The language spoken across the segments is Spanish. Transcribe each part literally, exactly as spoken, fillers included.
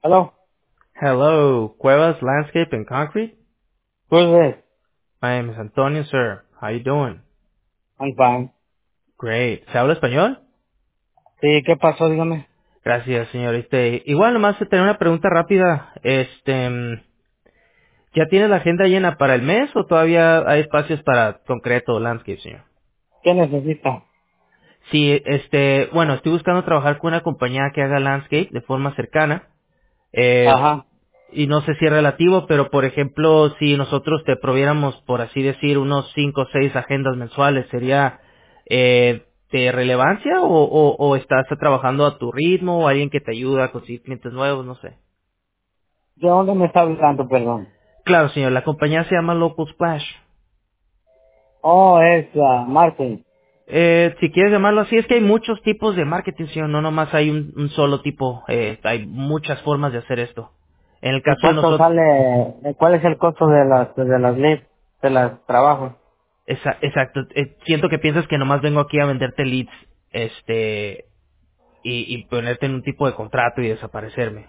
Hello. Hello, Cuevas Landscape and Concrete. Who's this? My name is Antonio, sir. How you doing? I'm fine. Great. ¿Se habla español? Sí, ¿qué pasó? Dígame. Gracias, señor. Este, igual nomás tener una pregunta rápida. Este, mm, ¿ya tiene la agenda llena para el mes o todavía hay espacios para concreto landscape, señor? ¿Qué necesita? Sí, este, bueno, estoy buscando trabajar con una compañía que haga landscape de forma cercana. Eh, Ajá. y no sé si es relativo, pero por ejemplo, si nosotros te proviéramos, por así decir, unos cinco o seis agendas mensuales, ¿sería eh, de relevancia o, o, o estás trabajando a tu ritmo o alguien que te ayuda a conseguir clientes nuevos? No sé. ¿De dónde me está hablando, perdón? Claro, señor, la compañía se llama Local Splash. Oh, es uh, Martin. Eh, si quieres llamarlo así, es que hay muchos tipos de marketing, señor, no nomás hay un, un solo tipo, eh, hay muchas formas de hacer esto. En el ¿Y caso de cuánto nosotros, sale? eh, ¿Cuál es el costo de las de las leads, de las trabajos? Esa- exacto. Eh, siento que piensas que nomás vengo aquí a venderte leads, este, y, y ponerte en un tipo de contrato y desaparecerme.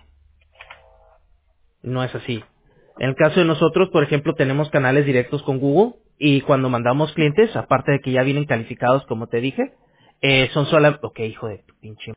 No es así. En el caso de nosotros, por ejemplo, tenemos canales directos con Google y cuando mandamos clientes, aparte de que ya vienen calificados, como te dije, eh, son solo... Ok, hijo de tu pinche